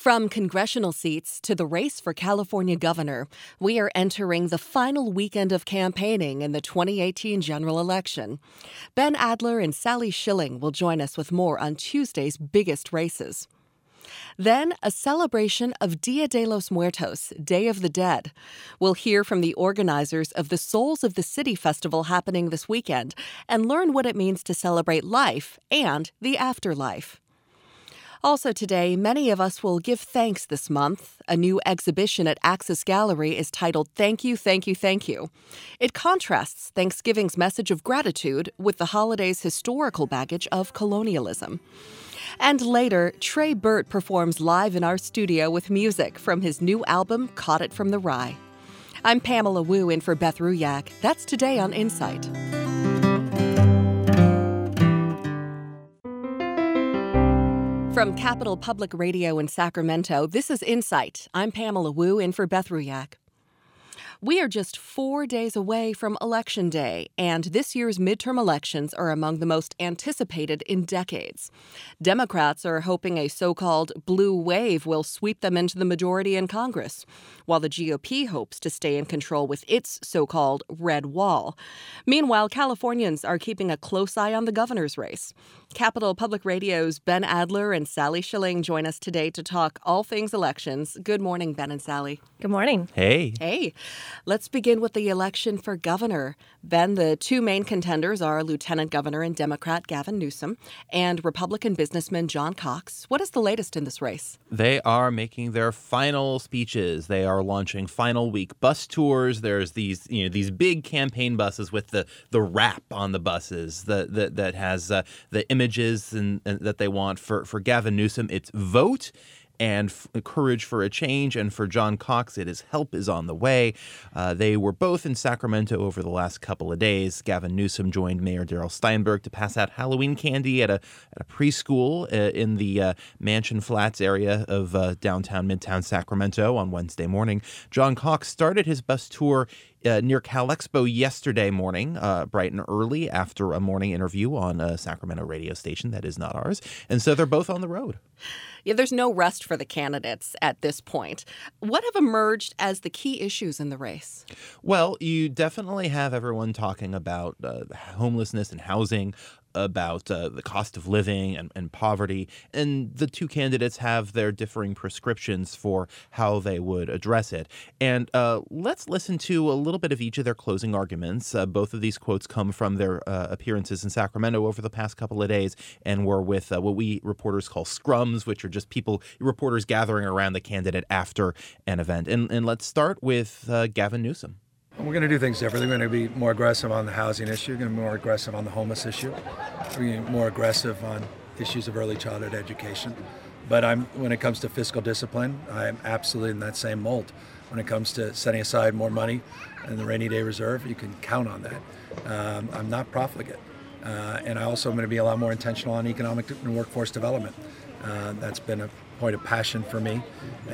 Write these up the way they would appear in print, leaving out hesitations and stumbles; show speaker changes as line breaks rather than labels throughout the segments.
From congressional seats to the race for California governor, we are entering the final weekend of campaigning in the 2018 general election. Ben Adler and Sally Schilling will join us with more on Tuesday's biggest races. Then, a celebration of Dia de los Muertos, Day of the Dead. We'll hear from the organizers of the Souls of the City Festival happening this weekend and learn what it means to celebrate life and the afterlife. Also today, many of us will give thanks this month. A new exhibition at Axis Gallery is titled Thank You, Thank You, Thank You. It contrasts Thanksgiving's message of gratitude with the holiday's historical baggage of colonialism. And later, Trey Burt performs live in our studio with music from his new album, Caught It From the Rye. I'm Pamela Wu in for Beth Ruyak. That's today on Insight. From Capital Public Radio in Sacramento, this is Insight. I'm Pamela Wu in for Beth Ruyak. We are just 4 days away from Election Day, and this year's midterm elections are among the most anticipated in decades. Democrats are hoping a so-called blue wave will sweep them into the majority in Congress, while the GOP hopes to stay in control with its so-called red wall. Meanwhile, Californians are keeping a close eye on the governor's race. Capital Public Radio's Ben Adler and Sally Schilling join us today to talk all things elections. Good morning, Ben and Sally.
Good morning.
Hey.
Hey. Let's begin with the election for governor. Ben, the two main contenders are Lieutenant Governor and Democrat Gavin Newsom and Republican businessman John Cox. What is the latest in this race?
They are making their final speeches. They are launching final week bus tours. There's these big campaign buses with the wrap on the buses that has the images and that they want for Gavin Newsom. It's vote and courage for a change. And for John Cox, it is help is on the way. They were both in Sacramento over the last couple of days. Gavin Newsom joined Mayor Darrell Steinberg to pass out Halloween candy at a preschool in the Mansion Flats area of downtown Midtown Sacramento on Wednesday morning. John Cox started his bus tour near Cal Expo yesterday morning, bright and early after a morning interview on a Sacramento radio station that is not ours. And so they're both on the road.
Yeah, there's no rest for the candidates at this point. What have emerged as the key issues in the race?
Well, you definitely have everyone talking about homelessness and housing, about the cost of living and poverty, and the two candidates have their differing prescriptions for how they would address it. And let's listen to a little bit of each of their closing arguments. Both of these quotes come from their appearances in Sacramento over the past couple of days and were with what we reporters call scrums, which are just reporters gathering around the candidate after an event. And let's start with Gavin Newsom.
We're going to do things differently. We're going to be more aggressive on the housing issue, going to be more aggressive on the homeless issue, we're going to be more aggressive on issues of early childhood education. But when it comes to fiscal discipline, I'm absolutely in that same mold. When it comes to setting aside more money in the rainy day reserve, you can count on that. I'm not profligate. And I also am going to be a lot more intentional on economic and workforce development. That's been a point of passion for me,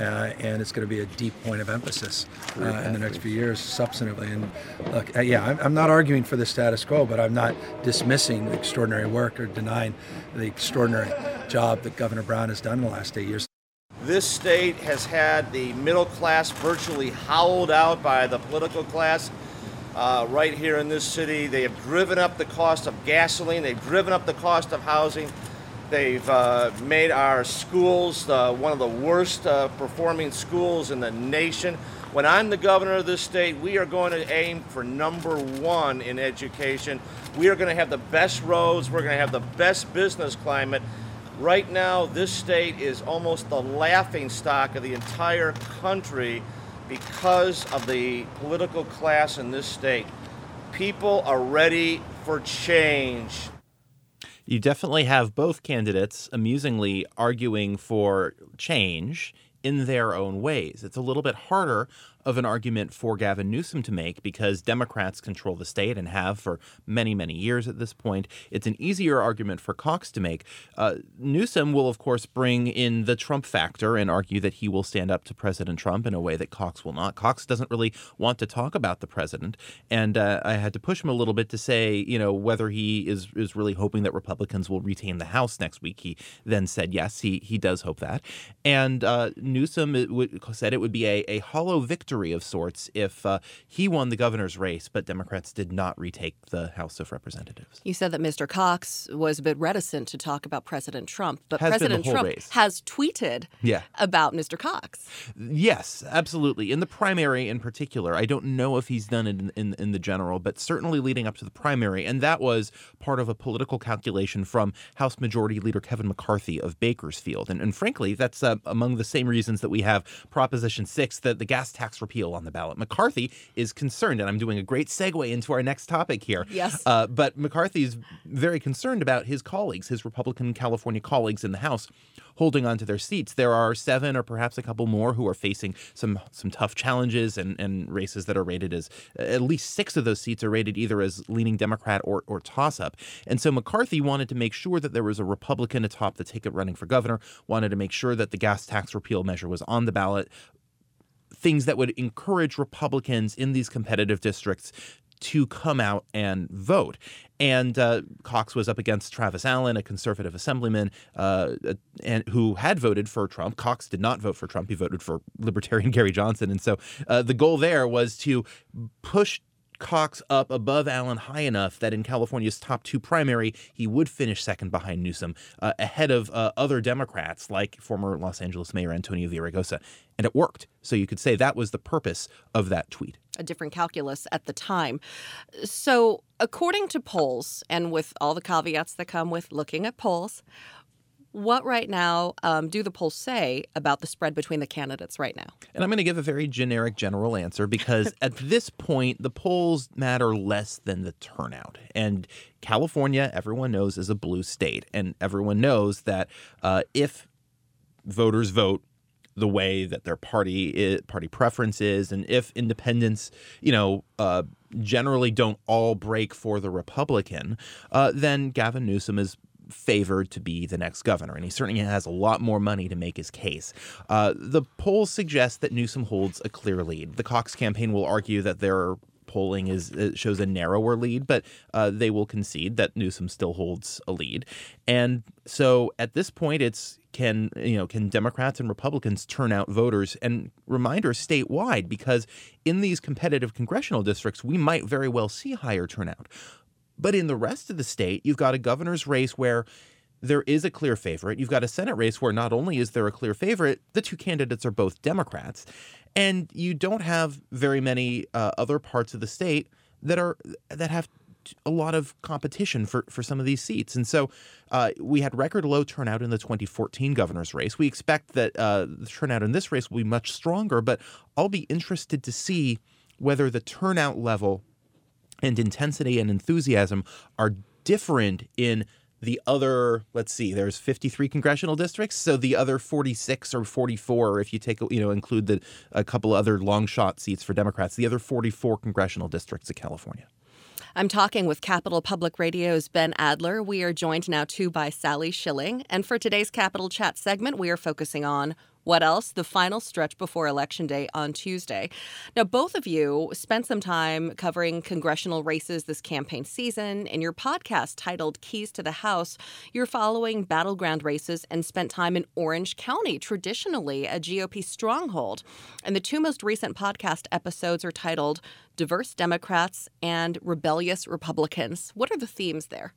and it's going to be a deep point of emphasis in the next few years, substantively. And look, I'm not arguing for the status quo, but I'm not dismissing the extraordinary work or denying the extraordinary job that Governor Brown has done in the last 8 years.
This state has had the middle class virtually hollowed out by the political class. Right here in this city, they have driven up the cost of gasoline, they've driven up the cost of housing. They've made our schools one of the worst performing schools in the nation. When I'm the governor of this state, we are going to aim for number one in education. We are going to have the best roads. We're going to have the best business climate. Right now, this state is almost the laughingstock of the entire country because of the political class in this state. People are ready for change.
You definitely have both candidates amusingly arguing for change in their own ways. It's a little bit harder of an argument for Gavin Newsom to make because Democrats control the state and have for many, many years at this point. It's an easier argument for Cox to make. Newsom will, of course, bring in the Trump factor and argue that he will stand up to President Trump in a way that Cox will not. Cox doesn't really want to talk about the president, and I had to push him a little bit to say, whether he is really hoping that Republicans will retain the House next week. He then said yes, he does hope that. And Newsom said it would be a hollow victory of sorts if he won the governor's race, but Democrats did not retake the House of Representatives.
You said that Mr. Cox was a bit reticent to talk about President Trump, but
President
Trump
race.
has tweeted about Mr. Cox.
Yes, absolutely. In the primary in particular, I don't know if he's done it in the general, but certainly leading up to the primary, and that was part of a political calculation from House Majority Leader Kevin McCarthy of Bakersfield. And frankly, that's among the same reasons that we have Proposition 6, the gas tax repeal on the ballot. McCarthy is concerned, and I'm doing a great segue into our next topic here.
Yes.
But McCarthy's very concerned about his colleagues, his Republican California colleagues in the House, holding on to their seats. There are 7 or perhaps a couple more who are facing some tough challenges and races that are rated as, at least 6 of those seats are rated either as leaning Democrat or toss-up. And so McCarthy wanted to make sure that there was a Republican atop the ticket running for governor, wanted to make sure that the gas tax repeal measure was on the ballot, things that would encourage Republicans in these competitive districts to come out and vote. And Cox was up against Travis Allen, a conservative assemblyman and who had voted for Trump. Cox did not vote for Trump. He voted for Libertarian Gary Johnson. And so the goal there was to push Cox up above Allen high enough that in California's top 2 primary, he would finish second behind Newsom, ahead of other Democrats like former Los Angeles Mayor Antonio Villaraigosa. And it worked. So you could say that was the purpose of that tweet.
A different calculus at the time. So according to polls, and with all the caveats that come with looking at polls, what right now do the polls say about the spread between the candidates right now? And
I'm going to give a very generic general answer because at this point, the polls matter less than the turnout. And California, everyone knows, is a blue state. And everyone knows that if voters vote the way that their party preference is, and if independents, generally don't all break for the Republican, then Gavin Newsom is favored to be the next governor, and he certainly has a lot more money to make his case. The polls suggest that Newsom holds a clear lead. The Cox campaign will argue that their polling shows a narrower lead, but they will concede that Newsom still holds a lead. And so at this point, it's can Democrats and Republicans turn out voters? And reminder, statewide, because in these competitive congressional districts, we might very well see higher turnout. But in the rest of the state, you've got a governor's race where there is a clear favorite. You've got a Senate race where not only is there a clear favorite, the 2 candidates are both Democrats. And you don't have very many other parts of the state that have a lot of competition for some of these seats. And so we had record low turnout in the 2014 governor's race. We expect that the turnout in this race will be much stronger, but I'll be interested to see whether the turnout level and intensity and enthusiasm are different in the other, let's see, there's 53 congressional districts. So the other 46 or 44, if you take, include a couple other long shot seats for Democrats, the other 44 congressional districts of California.
I'm talking with Capital Public Radio's Ben Adler. We are joined now, too, by Sally Schilling. And for today's Capital Chat segment, we are focusing on what else? The final stretch before Election Day on Tuesday. Now, both of you spent some time covering congressional races this campaign season. In your podcast titled Keys to the House, you're following battleground races and spent time in Orange County, traditionally a GOP stronghold. And the 2 most recent podcast episodes are titled Diverse Democrats and Rebellious Republicans. What are the themes there?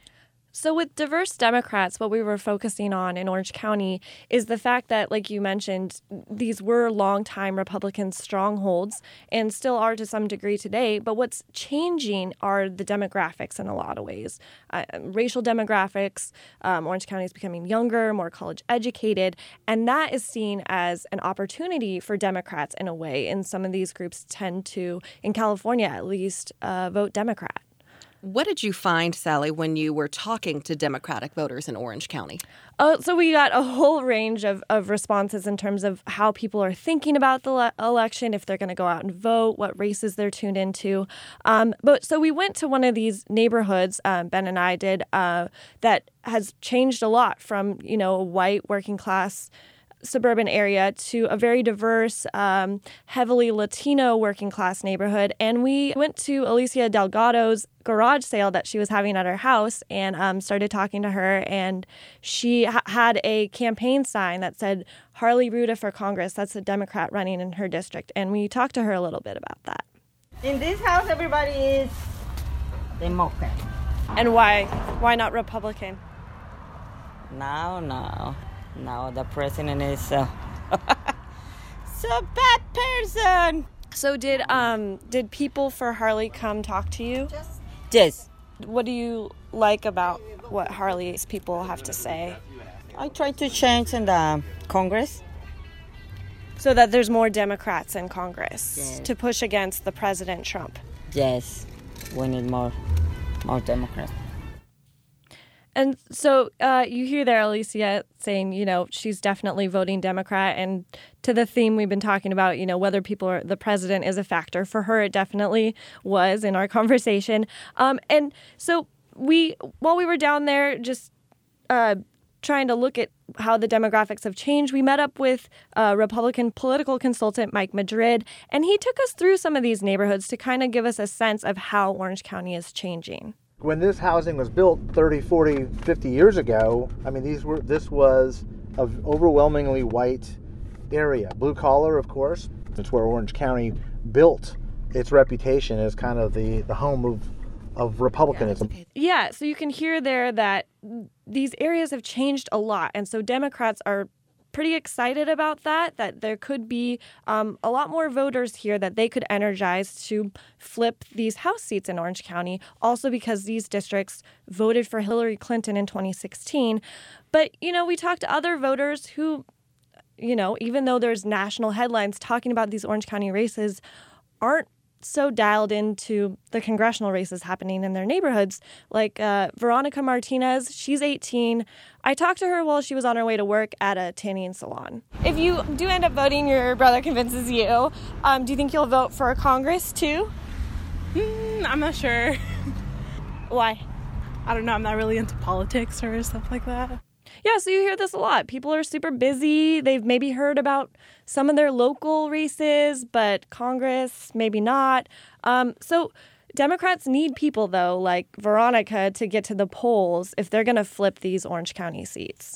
So with Diverse Democrats, what we were focusing on in Orange County is the fact that, like you mentioned, these were longtime Republican strongholds and still are to some degree today. But what's changing are the demographics in a lot of ways. Racial demographics, Orange County is becoming younger, more college educated, and that is seen as an opportunity for Democrats in a way. And some of these groups tend to, in California at least, vote Democrat.
What did you find, Sally, when you were talking to Democratic voters in Orange County?
So we got a whole range of responses in terms of how people are thinking about the election, if they're going to go out and vote, what races they're tuned into. But so we went to one of these neighborhoods, Ben and I did, that has changed a lot from, a white working class suburban area to a very diverse, heavily Latino working class neighborhood. And we went to Alicia Delgado's garage sale that she was having at her house and started talking to her. And she had a campaign sign that said, Harley Ruda for Congress. That's a Democrat running in her district. And we talked to her a little bit about that.
In this house, everybody is Democrat.
And why? Why not Republican?
No, the president is so bad person.
So did people for Harley come talk to you?
Yes.
What do you like about what Harley's people have to say?
I try to change in the Congress.
So that there's more Democrats in Congress
Yes.
to push against the President Trump.
Yes, we need more Democrats.
And so you hear there Alicia saying, she's definitely voting Democrat. And to the theme we've been talking about, whether the president is a factor. For her, it definitely was in our conversation. And so while we were down there just trying to look at how the demographics have changed, we met up with Republican political consultant Mike Madrid. And he took us through some of these neighborhoods to kind of give us a sense of how Orange County is changing.
When this housing was built 30, 40, 50 years ago, this was an overwhelmingly white area. Blue collar, of course. It's where Orange County built its reputation as kind of the home of Republicanism.
Yeah, so you can hear there that these areas have changed a lot. And so Democrats are pretty excited about that there could be a lot more voters here that they could energize to flip these House seats in Orange County, also because these districts voted for Hillary Clinton in 2016. But, we talked to other voters who, even though there's national headlines talking about these Orange County races, aren't so dialed into the congressional races happening in their neighborhoods. Like Veronica Martinez, she's 18. I talked to her while she was on her way to work at a tanning salon. If you do end up voting, your brother convinces you, do you think you'll vote for Congress too?
I'm not sure.
Why?
I don't know. I'm not really into politics or stuff like that.
Yeah, so you hear this a lot. People are super busy. They've maybe heard about some of their local races, but Congress, maybe not. So Democrats need people, though, like Veronica, to get to the polls if they're going to flip these Orange County seats.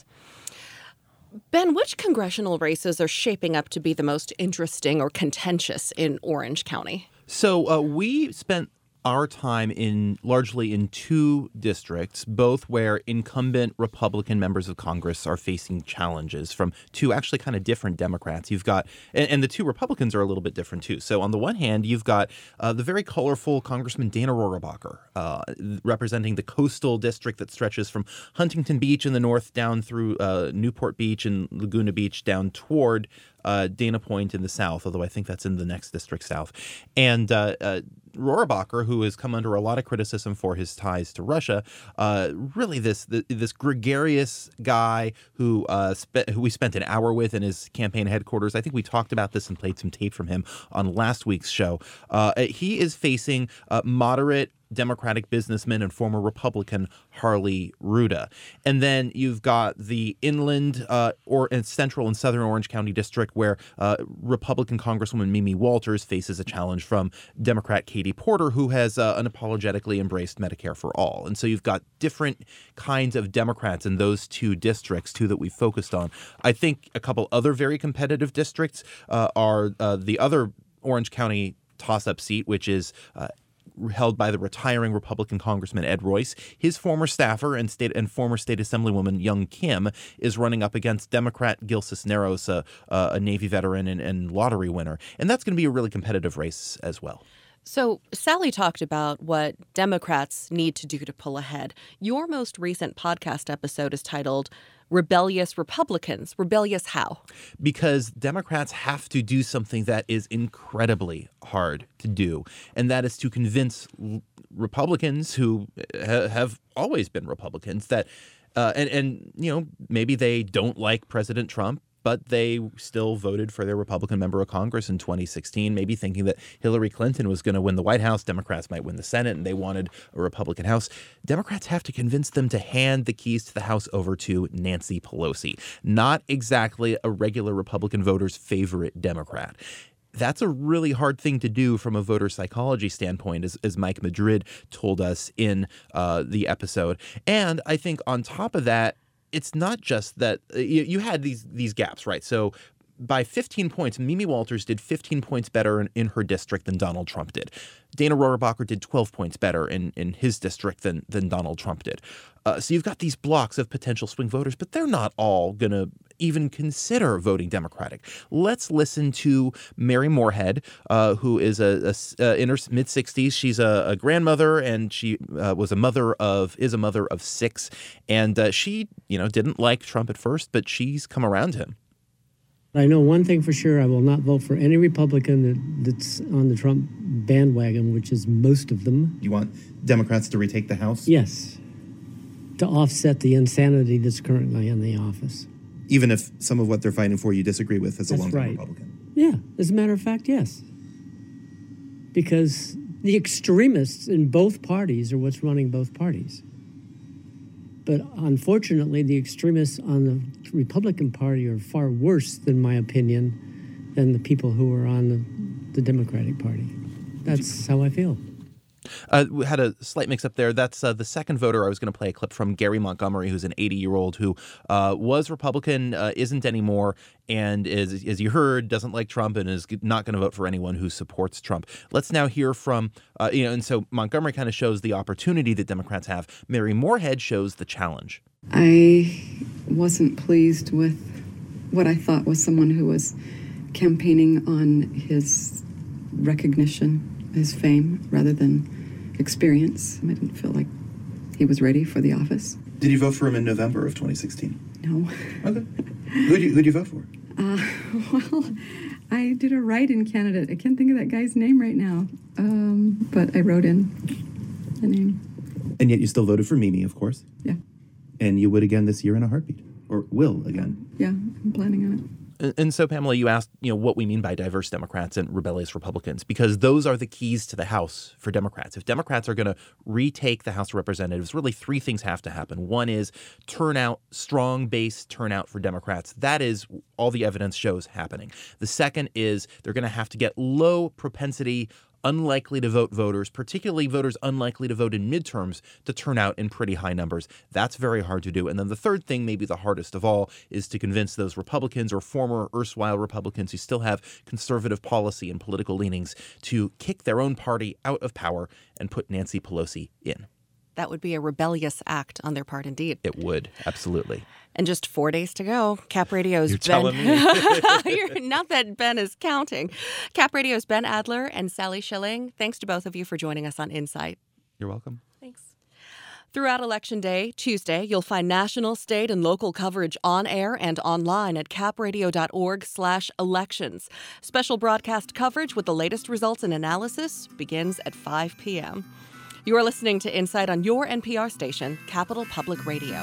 Ben, which congressional races are shaping up to be the most interesting or contentious in Orange County?
So we spent our time largely in two districts, both where incumbent Republican members of Congress are facing challenges from two actually kind of different Democrats. You've got, and the two Republicans are a little bit different too. So on the one hand, you've got the very colorful Congressman Dana Rohrabacher, representing the coastal district that stretches from Huntington Beach in the north down through Newport Beach and Laguna Beach down toward Dana Point in the south, although I think that's in the next district south. And Rohrabacher, who has come under a lot of criticism for his ties to Russia, really this gregarious guy who we spent an hour with in his campaign headquarters. I think we talked about this and played some tape from him on last week's show. He is facing moderate Democratic businessman and former Republican Harley Ruda. And then you've got the inland central and southern Orange County district where Republican Congresswoman Mimi Walters faces a challenge from Democrat Katie Porter, who has unapologetically embraced Medicare for all. And so you've got different kinds of Democrats in those two districts, too, that we focused on. I think a couple other very competitive districts are the other Orange County toss-up seat, which is held by the retiring Republican Congressman Ed Royce. His former staffer and former state assemblywoman Young Kim is running up against Democrat Gil Cisneros, a Navy veteran and lottery winner. And that's going to be a really competitive race as well.
So Sally talked about what Democrats need to do to pull ahead. Your most recent podcast episode is titled rebellious Republicans. Rebellious how?
Because Democrats have to do something that is incredibly hard to do, and that is to convince Republicans who have always been Republicans that, and maybe they don't like President Trump, but they still voted for their Republican member of Congress in 2016, maybe thinking that Hillary Clinton was going to win the White House, Democrats might win the Senate, and they wanted a Republican House. Democrats have to convince them to hand the keys to the House over to Nancy Pelosi, not exactly a regular Republican voter's favorite Democrat. That's a really hard thing to do from a voter psychology standpoint, as Mike Madrid told us in the episode. And I think on top of that, it's not just that you had these gaps, right? So by 15 points, Mimi Walters did 15 points better in her district than Donald Trump did. Dana Rohrabacher did 12 points better in his district than Donald Trump did. So you've got these blocks of potential swing voters, but they're not all going to even consider voting Democratic. Let's listen to Mary Moorhead, who is in her mid-60s. She's a grandmother, and she is a mother of 6. And she, didn't like Trump at first, but she's come around him.
I know one thing for sure: I will not vote for any Republican that's on the Trump bandwagon, which is most of them.
You want Democrats to retake the House?
Yes, to offset the insanity that's currently in the office.
Even if some of what they're fighting for you disagree with as a longtime
right.
Republican?
Yeah, as a matter of fact, yes. Because the extremists in both parties are what's running both parties. But unfortunately, the extremists on the Republican Party are far worse, in my opinion, than the people who are on the Democratic Party. That's how I feel.
We had a slight mix-up there. That's the second voter I was going to play a clip from, Gary Montgomery, who's an 80-year-old who was Republican, isn't anymore, and is, as you heard, doesn't like Trump and is not going to vote for anyone who supports Trump. Let's now hear from, and so Montgomery kind of shows the opportunity that Democrats have. Mary Moorhead shows the challenge.
I wasn't pleased with what I thought was someone who was campaigning on his recognition, his fame, rather than experience. I didn't feel like he was ready for the office.
Did you vote for him in November of 2016?
No.
Okay. Who'd you vote for?
Well, I did a write-in candidate. I can't think of that guy's name right now, but I wrote in the name.
And yet you still voted for Mimi, of course.
Yeah.
And you would again this year in a heartbeat, or will again.
Yeah, I'm planning on it.
And so, Pamela, you asked, what we mean by diverse Democrats and rebellious Republicans, because those are the keys to the House for Democrats. If Democrats are going to retake the House of Representatives, really three things have to happen. One is turnout, strong base turnout for Democrats. That is all the evidence shows happening. The second is they're going to have to get low propensity, unlikely to vote voters, particularly voters unlikely to vote in midterms, to turn out in pretty high numbers. That's very hard to do. And then the third thing, maybe the hardest of all, is to convince those Republicans or former erstwhile Republicans who still have conservative policy and political leanings to kick their own party out of power and put Nancy Pelosi in.
That would be a rebellious act on their part, indeed.
It would, absolutely.
And just 4 days to go. Cap Radio's
You're
Ben.
telling me.
Not that Ben is counting. Cap Radio's Ben Adler and Sally Schilling. Thanks to both of you for joining us on Insight.
You're welcome.
Thanks.
Throughout Election Day, Tuesday, you'll find national, state, and local coverage on air and online at capradio.org/elections. Special broadcast coverage with the latest results and analysis begins at 5 p.m. You are listening to Insight on your NPR station, Capital Public Radio.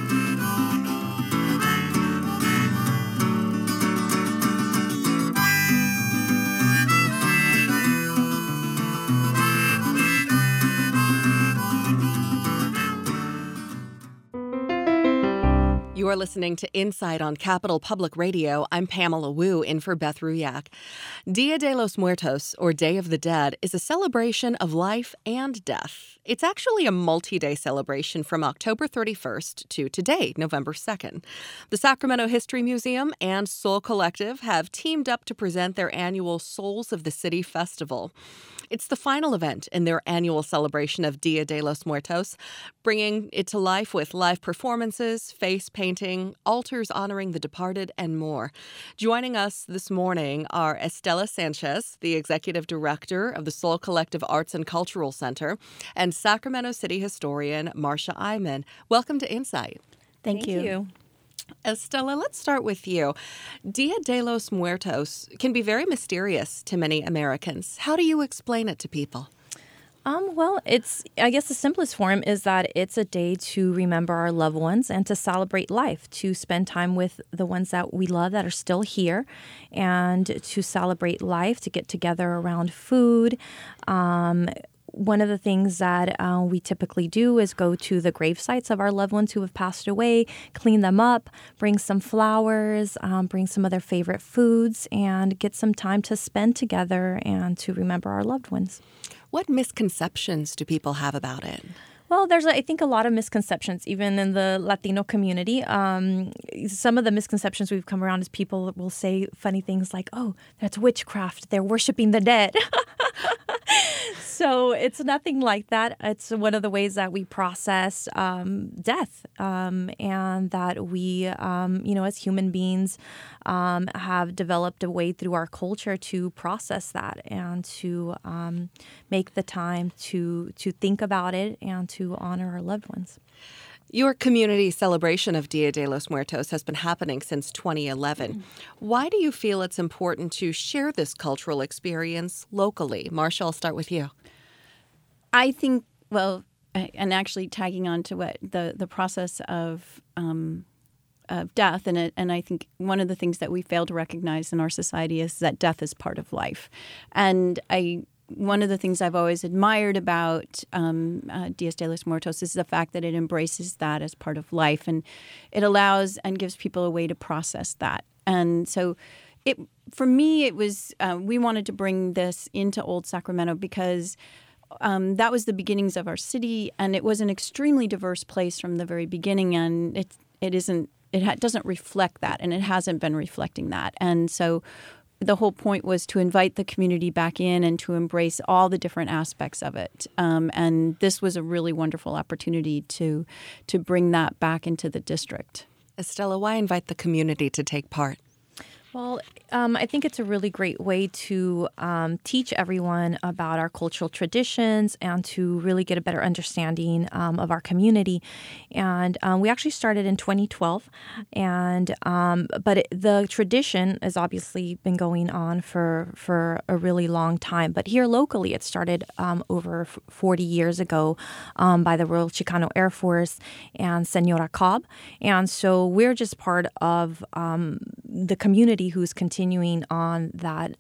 You are listening to Insight on Capital Public Radio. I'm Pamela Wu, in for Beth Ruyak. Dia de los Muertos, or Day of the Dead, is a celebration of life and death. It's actually a multi-day celebration from October 31st to today, November 2nd. The Sacramento History Museum and Soul Collective have teamed up to present their annual Souls of the City Festival. It's the final event in their annual celebration of Dia de los Muertos, bringing it to life with live performances, face painting, altars honoring the departed, and more. Joining us this morning are Estela Sanchez, the executive director of the Soul Collective Arts and Cultural Center, and Sacramento City historian Marcia Iman. Welcome to Insight.
Thank you.
Estela, let's start with you. Dia de los Muertos can be very mysterious to many Americans. How do you explain it to people?
Well, I guess the simplest form is that it's a day to remember our loved ones and to celebrate life, to spend time with the ones that we love that are still here, and to celebrate life, to get together around food. One of the things that we typically do is go to the grave sites of our loved ones who have passed away, clean them up, bring some flowers, bring some of their favorite foods, and get some time to spend together and to remember our loved ones.
What misconceptions do people have about it?
Well, there's, I think, a lot of misconceptions, even in the Latino community. Some of the misconceptions we've come around is people will say funny things like, oh, that's witchcraft. They're worshiping the dead. So it's nothing like that. It's one of the ways that we process death, and that we, as human beings, have developed a way through our culture to process that and to make the time to think about it and to honor our loved ones.
Your community celebration of Dia de los Muertos has been happening since 2011. Why do you feel it's important to share this cultural experience locally? Marsha, I'll start with you.
I think, well, and actually tagging on to what the process of death, and I think one of the things that we fail to recognize in our society is that death is part of life. And one of the things I've always admired about Dias de los Muertos is the fact that it embraces that as part of life, and it allows and gives people a way to process that. And so for me, it was we wanted to bring this into Old Sacramento because that was the beginnings of our city, and it was an extremely diverse place from the very beginning, and it doesn't reflect that, and it hasn't been reflecting that. And so the whole point was to invite the community back in and to embrace all the different aspects of it. And this was a really wonderful opportunity to bring that back into the district.
Estela, why invite the community to take part?
Well, I think it's a really great way to teach everyone about our cultural traditions and to really get a better understanding of our community. And we actually started in 2012, but the tradition has obviously been going on for a really long time. But here locally, it started over 40 years ago by the Royal Chicano Air Force and Senora Cobb. And so we're just part of the community who's continuing on that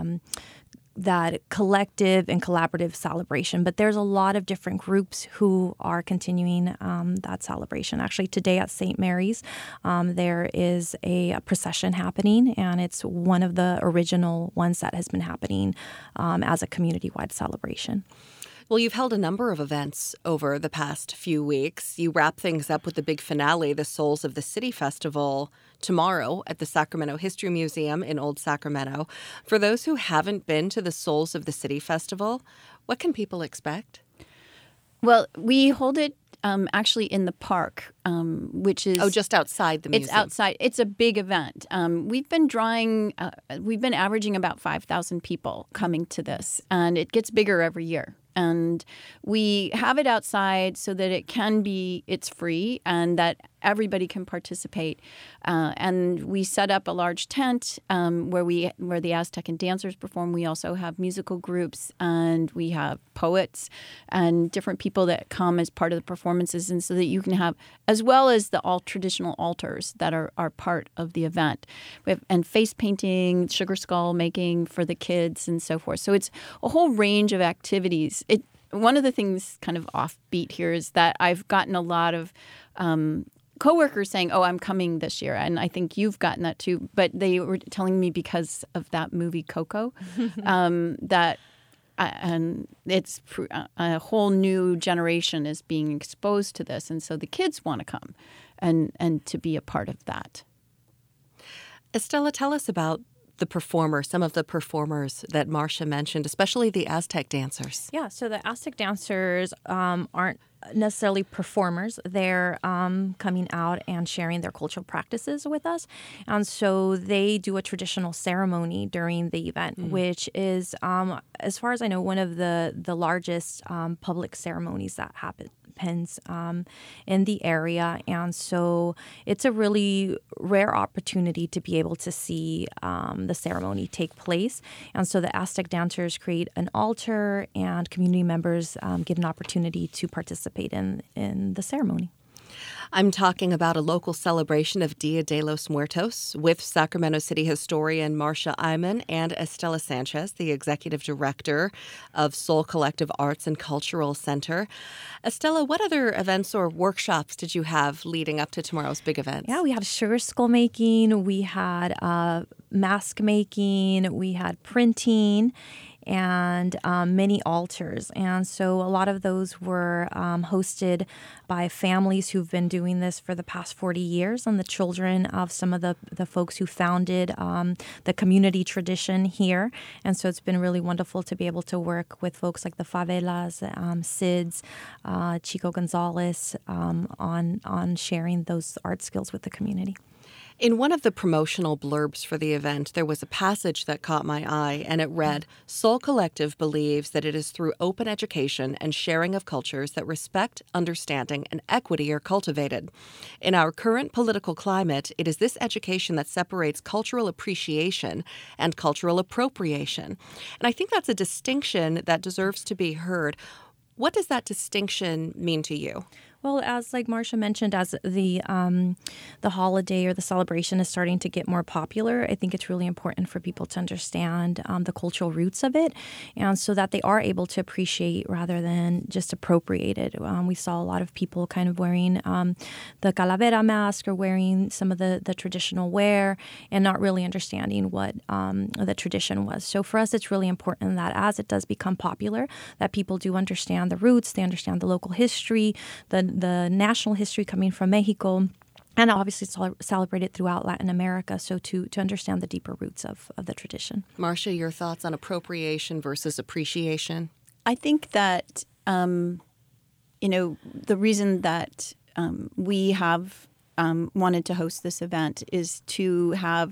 collective and collaborative celebration. But there's a lot of different groups who are continuing that celebration. Actually, today at St. Mary's, there is a procession happening, and it's one of the original ones that has been happening as a community-wide celebration.
Well, you've held a number of events over the past few weeks. You wrap things up with the big finale, the Souls of the City Festival, tomorrow at the Sacramento History Museum in Old Sacramento. For those who haven't been to the Souls of the City Festival, what can people expect?
Well, we hold it actually in the park, which is...
Oh, just outside the museum.
It's outside. It's a big event. We've been averaging about 5,000 people coming to this, and it gets bigger every year. And we have it outside so that it's free and that everybody can participate. And we set up a large tent where the Aztecan dancers perform. We also have musical groups, and we have poets and different people that come as part of the performances, and so that you can have, as well as the all traditional altars that are part of the event. And face painting, sugar skull making for the kids, and so forth. So it's a whole range of activities. One of the things kind of offbeat here is that I've gotten a lot of coworkers saying, "Oh, I'm coming this year," and I think you've gotten that too. But they were telling me because of that movie Coco, and it's a whole new generation is being exposed to this, and so the kids want to come and to be a part of that.
Estela, tell us about some of the performers that Marsha mentioned, especially the Aztec dancers.
Yeah, so the Aztec dancers aren't necessarily performers. They're coming out and sharing their cultural practices with us. And so they do a traditional ceremony during the event, which is, as far as I know, one of the largest public ceremonies that happens in the area. And so it's a really rare opportunity to be able to see the ceremony take place. And so the Aztec dancers create an altar, and community members get an opportunity to participate in the ceremony.
I'm talking about a local celebration of Dia de los Muertos with Sacramento City historian Marcia Iman and Estela Sanchez, the executive director of Soul Collective Arts and Cultural Center. Estela, what other events or workshops did you have leading up to tomorrow's big events?
Yeah, we had sugar skull making, we had mask making, we had printing, and many altars. And so a lot of those were hosted by families who've been doing this for the past 40 years and the children of some of the folks who founded the community tradition here. And so it's been really wonderful to be able to work with folks like the Favelas, SIDS, Chico Gonzalez on sharing those art skills with the community.
In one of the promotional blurbs for the event, there was a passage that caught my eye, and it read, Soul Collective believes that it is through open education and sharing of cultures that respect, understanding, and equity are cultivated. In our current political climate, it is this education that separates cultural appreciation and cultural appropriation. And I think that's a distinction that deserves to be heard. What does that distinction mean to you?
Well, as like Marcia mentioned, as the holiday or the celebration is starting to get more popular, I think it's really important for people to understand the cultural roots of it, and so that they are able to appreciate rather than just appropriate it. We saw a lot of people kind of wearing the calavera mask or wearing some of the traditional wear and not really understanding what the tradition was. So for us, it's really important that as it does become popular, that people do understand the roots, they understand the local history, the national history coming from Mexico, and obviously celebrated throughout Latin America, so to understand the deeper roots of the tradition.
Marcia, your thoughts on appropriation versus appreciation?
I think that, the reason that we have wanted to host this event is to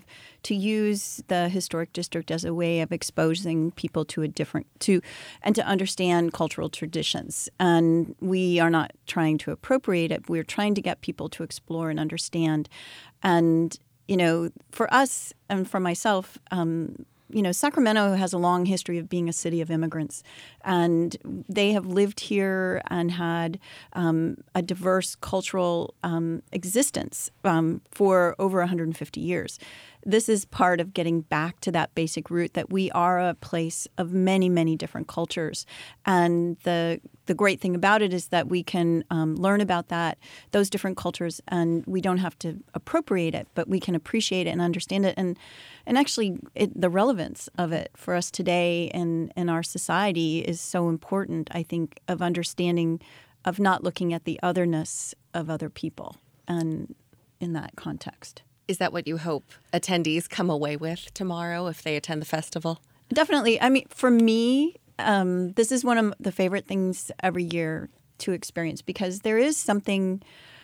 use the historic district as a way of exposing people to and to understand cultural traditions. And we are not trying to appropriate it. We're trying to get people to explore and understand. And, for us and for myself, Sacramento has a long history of being a city of immigrants, and they have lived here and had a diverse cultural existence for over 150 years. This is part of getting back to that basic root that we are a place of many, many different cultures. And the great thing about it is that we can learn about those different cultures, and we don't have to appropriate it, but we can appreciate it and understand it. And actually, the relevance of it for us today in our society is so important, I think, of understanding, of not looking at the otherness of other people and in that context.
Is that what you hope attendees come away with tomorrow if they attend the festival?
Definitely. I mean, for me, this is one of the favorite things every year to experience, because there's something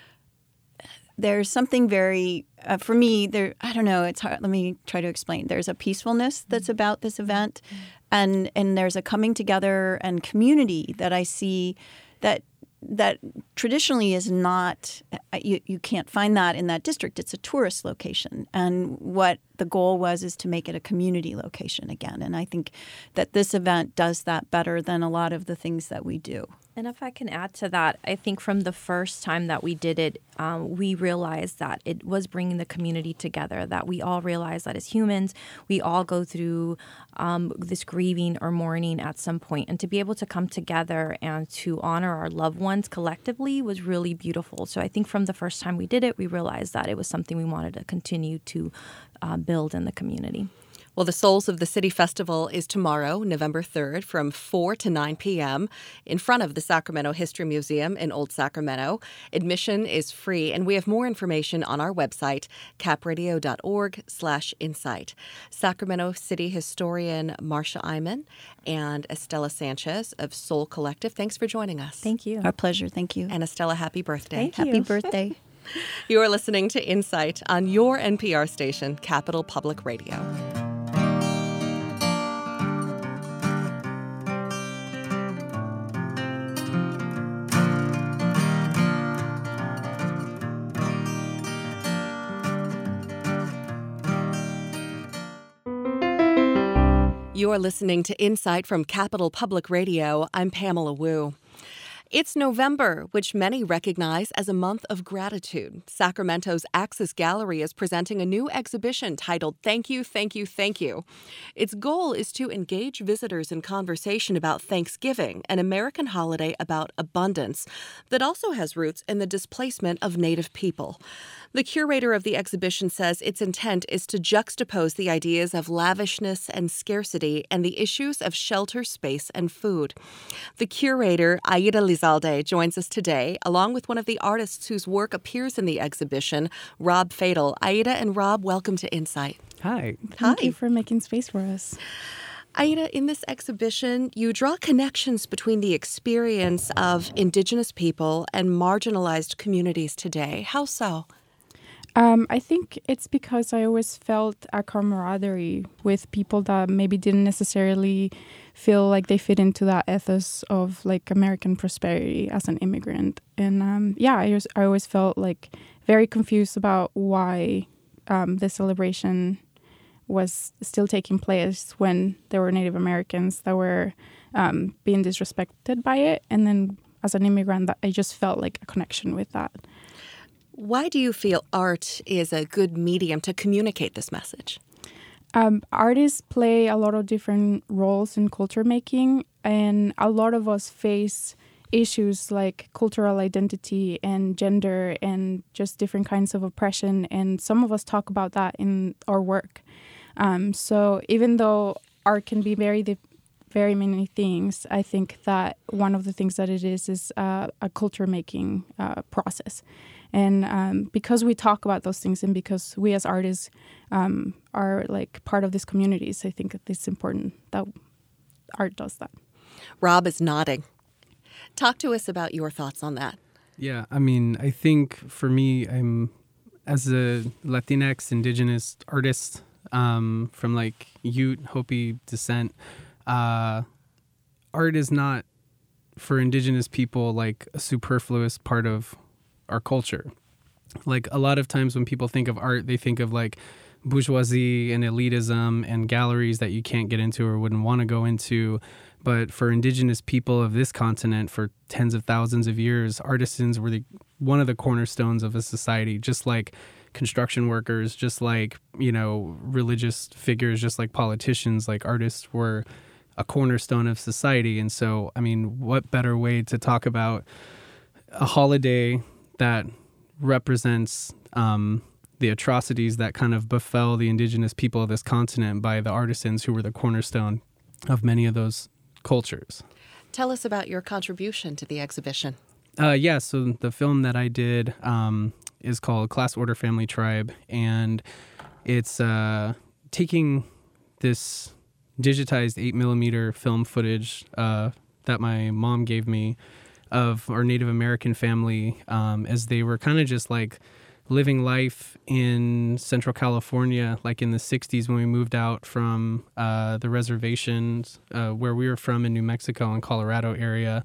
very, for me, I don't know, it's hard. Let me try to explain. There's a peacefulness that's about this event, and there's a coming together and community that I see that traditionally is not, you can't find that in that district. It's a tourist location. And what the goal is to make it a community location again. And I think that this event does that better than a lot of the things that we do.
And if I can add to that, I think from the first time that we did it, we realized that it was bringing the community together, that we all realized that as humans, we all go through this grieving or mourning at some point. And to be able to come together and to honor our loved ones collectively was really beautiful. So I think from the first time we did it, we realized that it was something we wanted to continue to build in the community.
Well, the Souls of the City Festival is tomorrow, November 3rd, from 4 to 9 p.m. in front of the Sacramento History Museum in Old Sacramento. Admission is free, and we have more information on our website, capradio.org/insight. Sacramento City historian Marcia Iman and Estella Sanchez of Soul Collective, thanks for joining us.
Thank you.
Our pleasure. Thank you.
And Estella, happy birthday.
Thank you.
Happy birthday.
You are listening to Insight on your NPR station, Capital Public Radio. You are listening to Insight from Capital Public Radio. I'm Pamela Wu. It's November, which many recognize as a month of gratitude. Sacramento's Axis Gallery is presenting a new exhibition titled Thank You, Thank You, Thank You. Its goal is to engage visitors in conversation about Thanksgiving, an American holiday about abundance that also has roots in the displacement of Native people. The curator of the exhibition says its intent is to juxtapose the ideas of lavishness and scarcity and the issues of shelter, space, and food. The curator, Aida Lizalde, joins us today, along with one of the artists whose work appears in the exhibition, Rob Fatal. Aida and Rob, welcome to Insight.
Hi.
Thank you for making space for us.
Aida, in this exhibition, you draw connections between the experience of Indigenous people and marginalized communities today. How so?
I think it's because I always felt a camaraderie with people that maybe didn't necessarily feel like they fit into that ethos of like American prosperity as an immigrant. And I always felt like very confused about why the celebration was still taking place when there were Native Americans that were being disrespected by it. And then as an immigrant, that I just felt like a connection with that.
Why do you feel art is a good medium to communicate this message?
Artists play a lot of different roles in culture making, and a lot of us face issues like cultural identity and gender and just different kinds of oppression, and some of us talk about that in our work. So even though art can be very many things, I think that one of the things that it is a culture making process. And because we talk about those things and because we as artists are like part of these communities, I think it's important that art does that.
Rob is nodding. Talk to us about your thoughts on that.
Yeah, I mean, I think for me, I'm as a Latinx Indigenous artist from like Ute, Hopi descent, art is not for Indigenous people like a superfluous part of our culture. Like a lot of times when people think of art, they think of like bourgeoisie and elitism and galleries that you can't get into or wouldn't want to go into. But for Indigenous people of this continent for tens of thousands of years, artisans were one of the cornerstones of a society, just like construction workers, just like, religious figures, just like politicians, like artists were a cornerstone of society. And so, I mean, what better way to talk about a holiday that represents the atrocities that kind of befell the Indigenous people of this continent by the artisans who were the cornerstone of many of those cultures.
Tell us about your contribution to the exhibition.
So the film that I did is called Class Order Family Tribe, and it's taking this digitized 8mm film footage that my mom gave me of our Native American family as they were kind of just like living life in Central California, like in the 60s when we moved out from the reservations where we were from in New Mexico and Colorado area.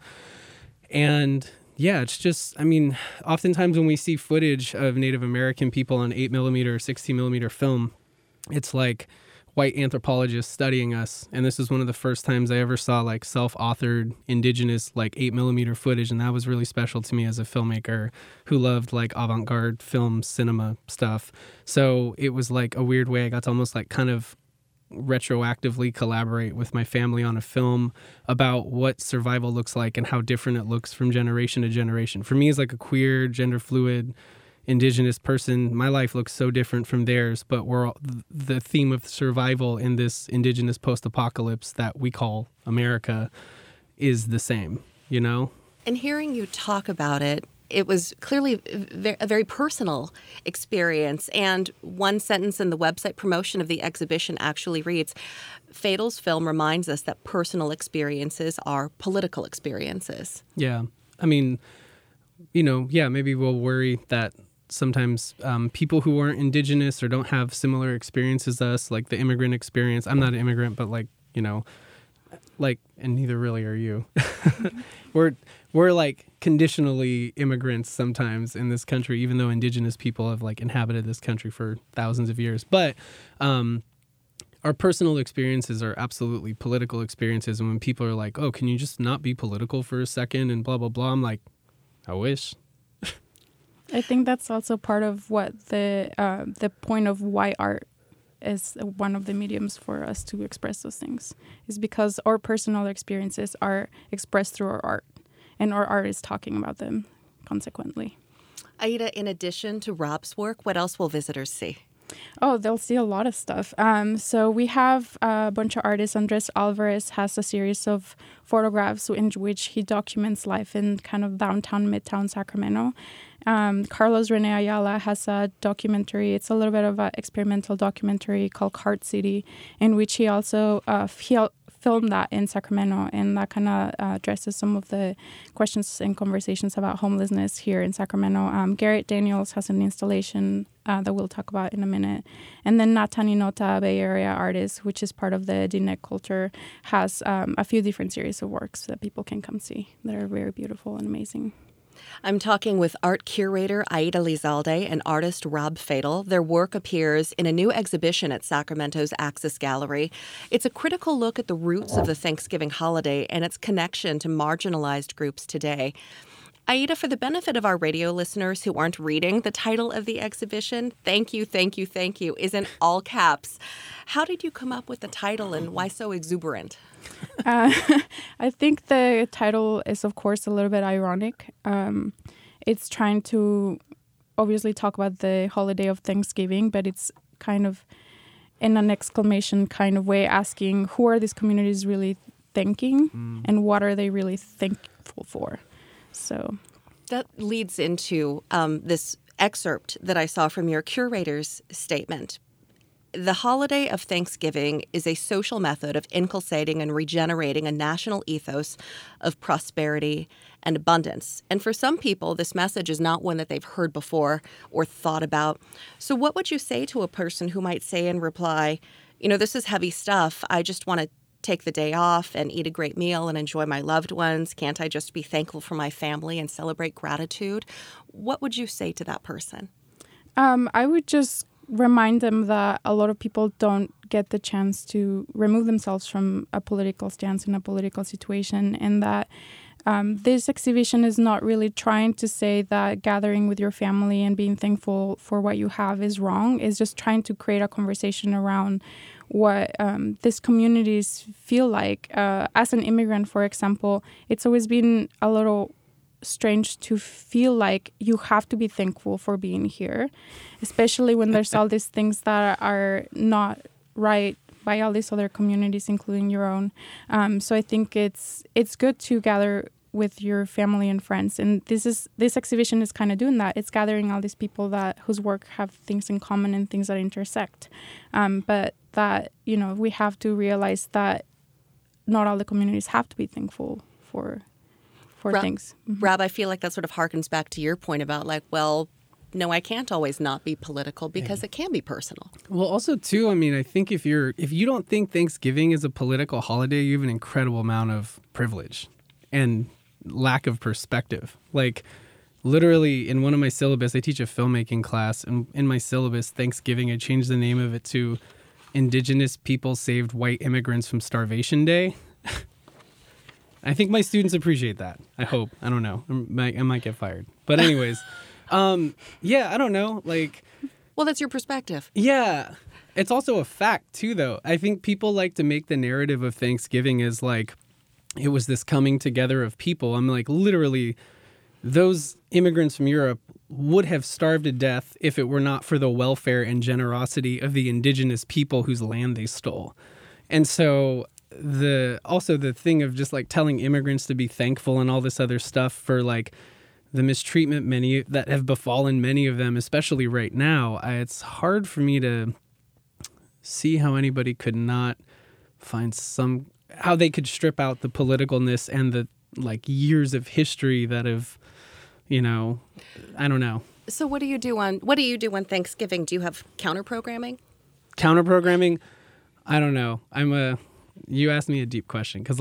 And yeah, it's just, I mean, oftentimes when we see footage of Native American people on 8mm or 16mm film, it's like white anthropologists studying us. And this is one of the first times I ever saw like self-authored Indigenous like 8mm footage. And that was really special to me as a filmmaker who loved like avant-garde film cinema stuff. So it was like a weird way I got to almost like kind of retroactively collaborate with my family on a film about what survival looks like and how different it looks from generation to generation. For me as like a queer, gender fluid indigenous person, my life looks so different from theirs, but the theme of survival in this indigenous post-apocalypse that we call America is the same, you know?
And hearing you talk about it, it was clearly a very personal experience. And one sentence in the website promotion of the exhibition actually reads, Fadal's film reminds us that personal experiences are political experiences.
Yeah. I mean, you know, yeah, maybe we'll worry that sometimes people who aren't indigenous or don't have similar experiences as us, like the immigrant experience. I'm not an immigrant, but like, you know, like, and neither really are you. We're like conditionally immigrants sometimes in this country, even though indigenous people have like inhabited this country for thousands of years. But our personal experiences are absolutely political experiences. And when people are like, oh, can you just not be political for a second and blah, blah, blah, I'm like, I wish.
I think that's also part of what the point of why art is one of the mediums for us to express those things, is because our personal experiences are expressed through our art, and our art is talking about them consequently.
Aida, in addition to Rob's work, what else will visitors see?
Oh, they'll see a lot of stuff. So we have a bunch of artists. Andres Alvarez has a series of photographs in which he documents life in kind of downtown, midtown Sacramento. Carlos Rene Ayala has a documentary. It's a little bit of an experimental documentary called Heart City, in which he also filmed that in Sacramento, and that kind of addresses some of the questions and conversations about homelessness here in Sacramento. Garrett Daniels has an installation that we'll talk about in a minute. And then Nathan Inota, a Bay Area artist, which is part of the DNEC culture, has a few different series of works that people can come see that are very beautiful and amazing.
I'm talking with art curator Aida Lizalde and artist Rob Fadal. Their work appears in a new exhibition at Sacramento's Axis Gallery. It's a critical look at the roots of the Thanksgiving holiday and its connection to marginalized groups today. Aida, for the benefit of our radio listeners who aren't reading, the title of the exhibition, Thank You, Thank You, Thank You, is in all caps. How did you come up with the title and why so exuberant?
I think the title is, of course, a little bit ironic. It's trying to obviously talk about the holiday of Thanksgiving, but it's kind of in an exclamation kind of way, asking who are these communities really thanking and what are they really thankful for? So
that leads into this excerpt that I saw from your curator's statement. The holiday of Thanksgiving is a social method of inculcating and regenerating a national ethos of prosperity and abundance. And for some people, this message is not one that they've heard before or thought about. So what would you say to a person who might say in reply, you know, this is heavy stuff. I just want to take the day off and eat a great meal and enjoy my loved ones. Can't I just be thankful for my family and celebrate gratitude? What would you say to that person?
I would just remind them that a lot of people don't get the chance to remove themselves from a political stance in a political situation, and that this exhibition is not really trying to say that gathering with your family and being thankful for what you have is wrong. It's just trying to create a conversation around what these communities feel like. As an immigrant, for example, it's always been a little strange to feel like you have to be thankful for being here, especially when there's all these things that are not right by all these other communities, including your own. So I think it's good to gather with your family and friends, and this exhibition is kind of doing that. It's gathering all these people whose work have things in common and things that intersect, but that, you know, we have to realize that not all the communities have to be thankful for things.
Rob, I feel like that sort of harkens back to your point about like, well, no, I can't always not be political because it can be personal.
Well, also, too, I mean, I think if you don't think Thanksgiving is a political holiday, you have an incredible amount of privilege and lack of perspective. Like, literally, in one of my syllabus, I teach a filmmaking class, and in my syllabus, Thanksgiving, I changed the name of it to Indigenous People Saved White Immigrants from Starvation Day. I think my students appreciate that. I hope. I don't know. I might get fired. But anyways, yeah, I don't know. Like,
well, that's your perspective.
Yeah. It's also a fact, too, though. I think people like to make the narrative of Thanksgiving as, like, it was this coming together of people. I'm like, literally, those immigrants from Europe would have starved to death if it were not for the welfare and generosity of the indigenous people whose land they stole. And so the thing of just like telling immigrants to be thankful and all this other stuff for like the mistreatment many that have befallen many of them, especially right now, it's hard for me to see how anybody could not find how they could strip out the politicalness and the like years of history that have, I don't know.
So what do you do on Thanksgiving? Do you have counter programming?
Counter programming? I don't know. You asked me a deep question because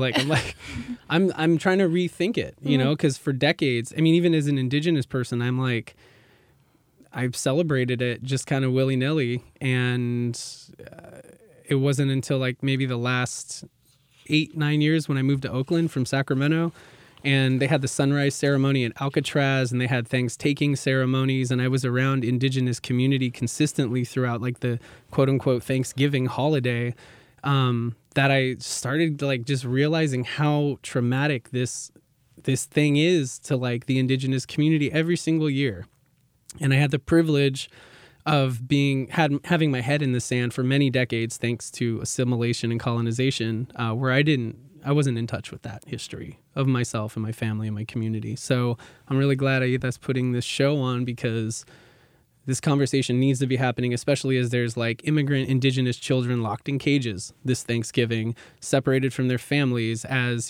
I'm trying to rethink it, because for decades, I mean, even as an indigenous person, I'm like, I've celebrated it just kind of willy-nilly. And it wasn't until like maybe the last 8-9 years when I moved to Oakland from Sacramento, and they had the sunrise ceremony in Alcatraz, and they had Thanksgiving ceremonies, and I was around indigenous community consistently throughout like the quote-unquote Thanksgiving holiday, that I started like just realizing how traumatic this thing is to like the indigenous community every single year. And I had the privilege of having my head in the sand for many decades, thanks to assimilation and colonization, where I wasn't in touch with that history of myself and my family and my community. So I'm really glad that's putting this show on, because this conversation needs to be happening, especially as there's like immigrant indigenous children locked in cages this Thanksgiving, separated from their families, as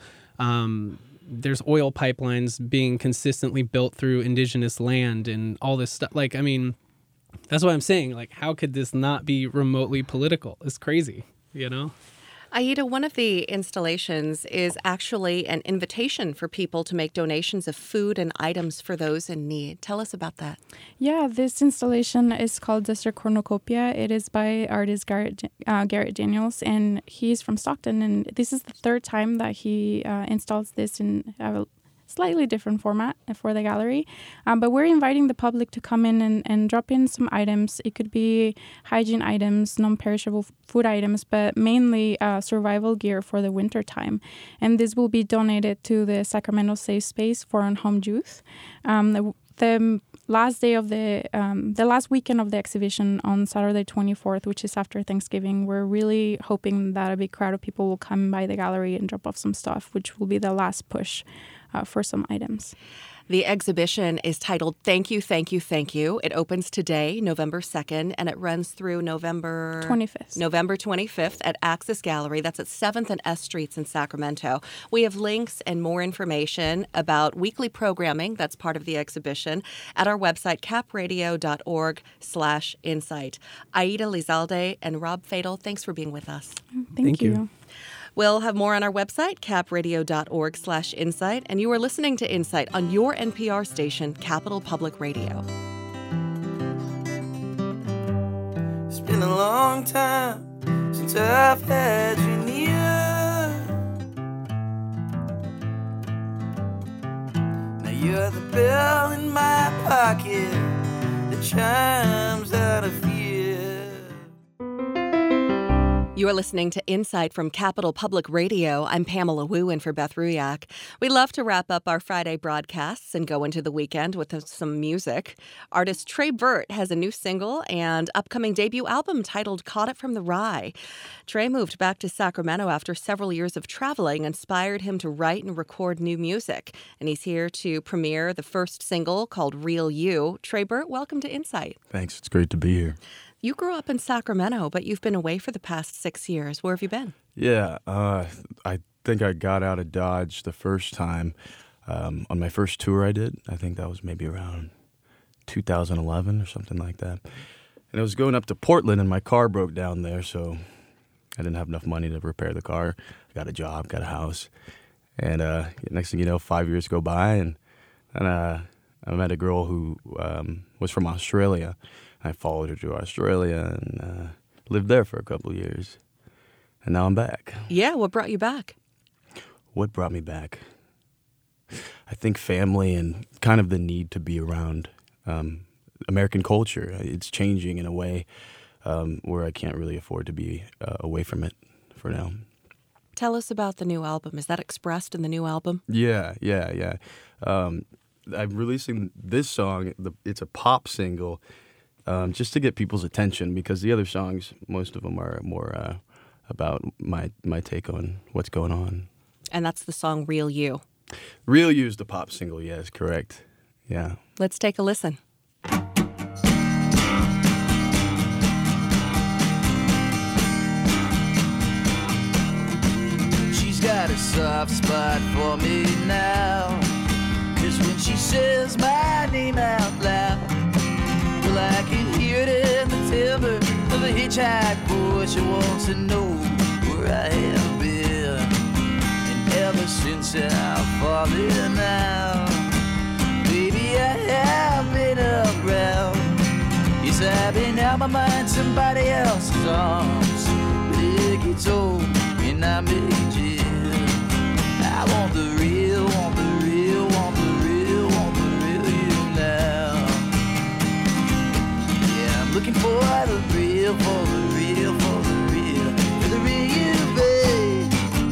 there's oil pipelines being consistently built through indigenous land and all this stuff. Like, I mean, that's what I'm saying. Like, how could this not be remotely political? It's crazy,
Aida, one of the installations is actually an invitation for people to make donations of food and items for those in need. Tell us about that.
Yeah, this installation is called Desert Cornucopia. It is by artist Garrett Daniels, and he's from Stockton. And this is the third time that he installs this in a slightly different format for the gallery. But we're inviting the public to come in and drop in some items. It could be hygiene items, non-perishable food items, but mainly survival gear for the winter time. And this will be donated to the Sacramento Safe Space for Unhomed Youth. The last day of the last weekend of the exhibition on Saturday 24th, which is after Thanksgiving, we're really hoping that a big crowd of people will come by the gallery and drop off some stuff, which will be the last push for some items.
The exhibition is titled Thank You, Thank You, Thank You. It opens today, November 2nd, and it runs through November 25th at Axis Gallery. That's at 7th and S Streets in Sacramento. We have links and more information about weekly programming that's part of the exhibition at our website, capradio.org/insight. Aida Lizalde and Rob Fatal, thanks for being with us.
Thank you.
We'll have more on our website, capradio.org/insight, and you are listening to Insight on your NPR station, Capital Public Radio.
It's been a long time since I've had you near. Now you're the bell in my pocket that chimes out of fear.
You are listening to Insight from Capital Public Radio. I'm Pamela Wu in for Beth Ruyak. We love to wrap up our Friday broadcasts and go into the weekend with some music. Artist Trey Burt has a new single and upcoming debut album titled Caught It From the Rye. Trey moved back to Sacramento after several years of traveling, inspired him to write and record new music. And he's here to premiere the first single called Real You. Trey Burt, welcome to Insight.
Thanks. It's great to be here.
You grew up in Sacramento, but you've been away for the past 6 years. Where have you been?
Yeah, I think I got out of Dodge the first time on my first tour I did. I think that was maybe around 2011 or something like that. And I was going up to Portland, and my car broke down there, so I didn't have enough money to repair the car. I got a job, got a house. And next thing you know, 5 years go by, and I met a girl who was from Australia. I followed her to Australia and lived there for a couple of years. And now I'm back.
Yeah, what brought you back?
What brought me back? I think family and kind of the need to be around American culture. It's changing in a way where I can't really afford to be away from it for now.
Tell us about the new album. Is that expressed in the new album?
Yeah. I'm releasing this song. It's a pop single, just to get people's attention, because the other songs, most of them are more about my take on what's going on.
And that's the song Real You.
Real You is the pop single, yes, correct. Yeah.
Let's take a listen.
She's got a soft spot for me now, 'cause when she says my name out loud, well, I can hear it in the timbre of a hitchhike voice. She wants to know where I have been, and ever since I've fallen out, baby, I have been around. Yes, I've been out my mind, somebody else's arms. But it gets old, and I'm aging. I want the real, want the real, want the real, want the real you now. Yeah, I'm looking for the real, for the real, for the real, for the real you, babe.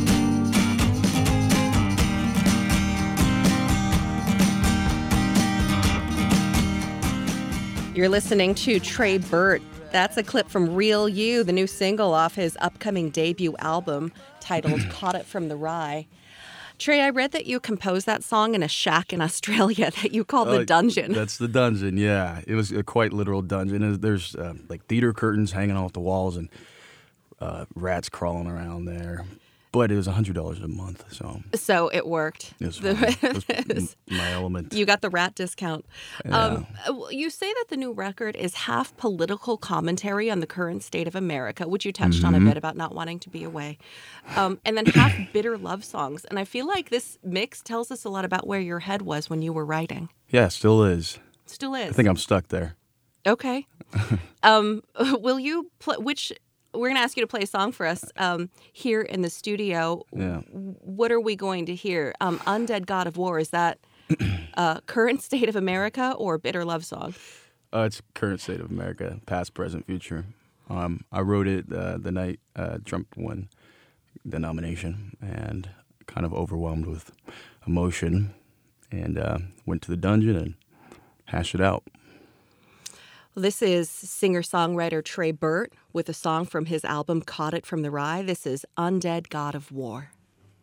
You're listening to Trey Burt. That's a clip from Real You, the new single off his upcoming debut album titled Caught It From the Rye. Trey, I read that you composed that song in a shack in Australia that you called the Dungeon.
That's the Dungeon, yeah. It was a quite literal dungeon. There's like theater curtains hanging off the walls and rats crawling around there. But it was $100 a month,
so it worked.
It was my element.
You got the rat discount.
Yeah.
You say that the new record is half political commentary on the current state of America, which you touched on a bit about not wanting to be away, and then half bitter love songs. And I feel like this mix tells us a lot about where your head was when you were writing.
Yeah, still is.
Still is.
I think I'm stuck there.
Okay. Will you play We're going to ask you to play a song for us here in the studio.
Yeah.
What are we going to hear? Undead God of War, is that current state of America or bitter love song?
It's current state of America, past, present, future. I wrote it the night Trump won the nomination, and kind of overwhelmed with emotion, and went to the dungeon and hashed it out.
This is singer-songwriter Trey Burt with a song from his album Caught It From the Rye. This is Undead God of War.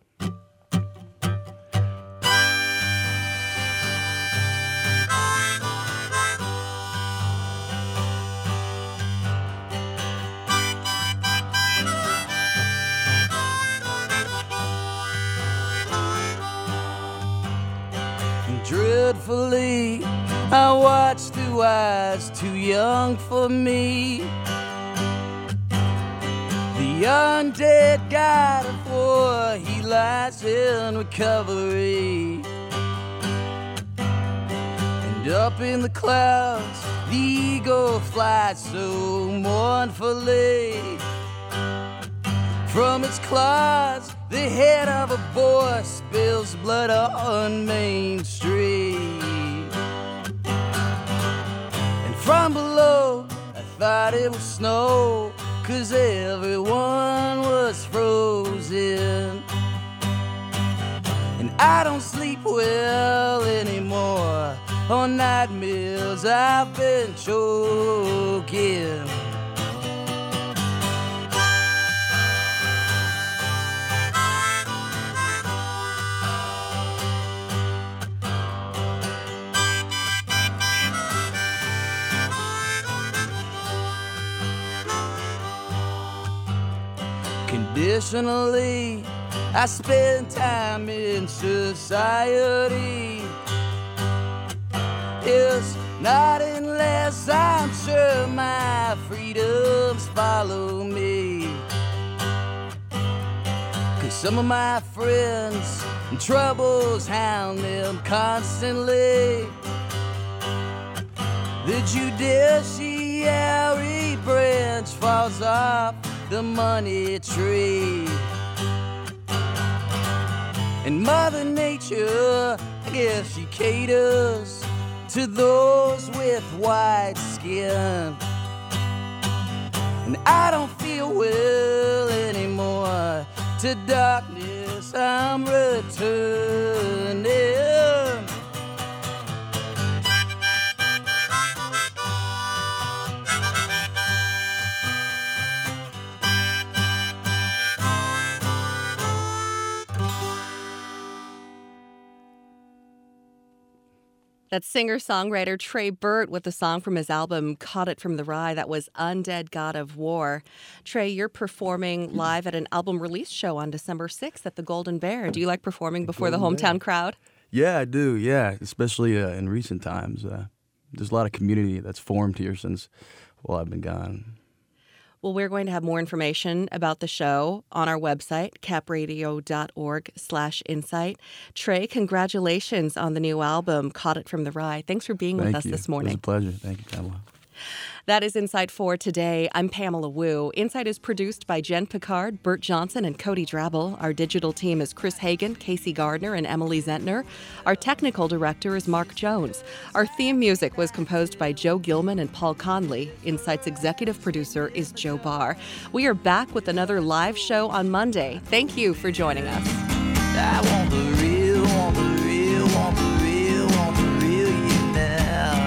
Dreadfully, I watch through eyes too young for me. The undead God of War, he lies in recovery. And up in the clouds, the eagle flies so mournfully. From its claws, the head of a boy spills blood on Main Street. And from below, I thought it was snow, 'cause everyone was frozen. And I don't sleep well anymore. On nightmares I've been choking. Conditionally, I spend time in society. It's not unless I'm sure my freedoms follow me. 'Cause some of my friends and troubles hound them constantly. The judiciary branch falls off the money tree. And Mother Nature, I guess she caters to those with white skin. And I don't feel well anymore. To darkness I'm returning.
That's singer-songwriter Trey Burt with the song from his album Caught It From the Rye. That was Undead God of War. Trey, you're performing live at an album release show on December 6th at the Golden Bear. Do you like performing before the hometown crowd?
Yeah, I do, yeah, especially in recent times. There's a lot of community that's formed here since, well, I've been gone.
Well, we're going to have more information about the show on our website, capradio.org/insight. Trey, congratulations on the new album, Caught It From the Rye. Thanks for being with us this morning.
It was a pleasure. Thank you, Pamela.
That is Insight for today. I'm Pamela Wu. Insight is produced by Jen Picard, Bert Johnson, and Cody Drabble. Our digital team is Chris Hagan, Casey Gardner, and Emily Zentner. Our technical director is Mark Jones. Our theme music was composed by Joe Gilman and Paul Conley. Insight's executive producer is Joe Barr. We are back with another live show on Monday. Thank you for joining us.
I want the real, want the real, want the real, want the real you now.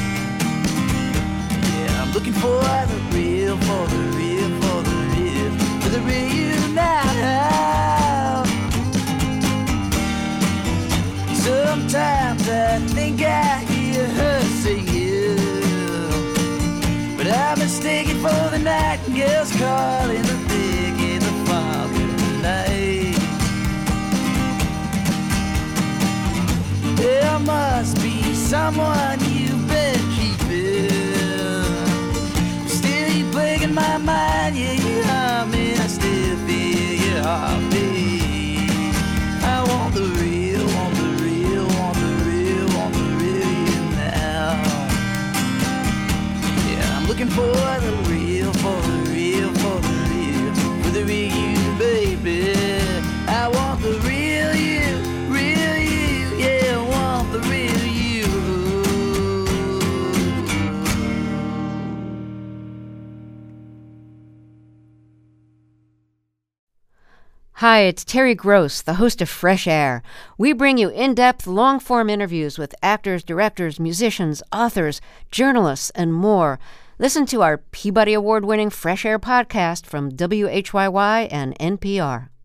Looking for the real, for the real, for the real, for the real now. Sometimes I think I hear her singing, but I'm mistaken for the nightingales calling the thick in the fog of the night. There must be someone you've been keeping. In my mind, yeah, you heart me, I still feel your heartbeat. I want the real, want the real, want the real, want the real you now. Yeah, I'm looking for the real, for the real, for the real, for the real you, baby. I want the real you, yeah, I want the real you.
Hi, it's Terry Gross, the host of Fresh Air. We bring you in-depth, long-form interviews with actors, directors, musicians, authors, journalists, and more. Listen to our Peabody Award-winning Fresh Air podcast from WHYY and NPR.